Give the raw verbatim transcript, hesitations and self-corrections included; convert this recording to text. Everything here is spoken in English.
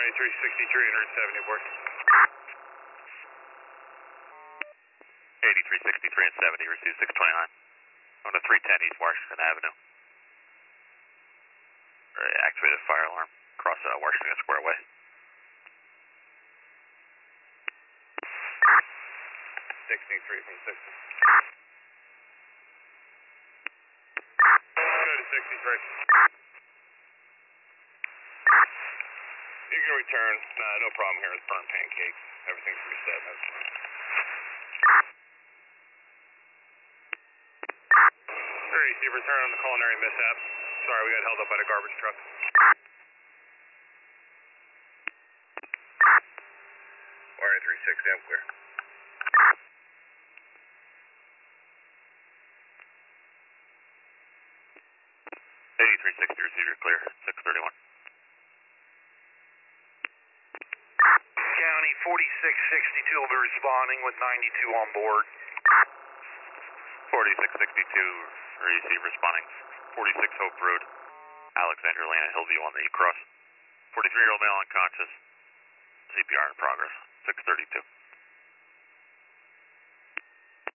eighty-three sixty-three, one seventy aboard. eighty-three sixty-three and seventy, receive six twenty-nine. On to three ten East Washington Avenue. Activated fire alarm across uh, Washington Squareway. sixty-three from sixty. Go to sixty-three. You can return. Nah, no problem here with burnt pancakes. Everything's reset. That's fine. Three, you return on the culinary mishap. Sorry, we got held up by the garbage truck. R A three six, damn clear. eighty-three sixty, receiver clear, six thirty-one. County forty-six sixty-two will be responding with ninety-two on board. forty-six sixty-two, receive responding. forty-six Hope Road, Alexandria Lane at Hillview on the cross. forty-three-year-old male unconscious. C P R in progress, six thirty-two.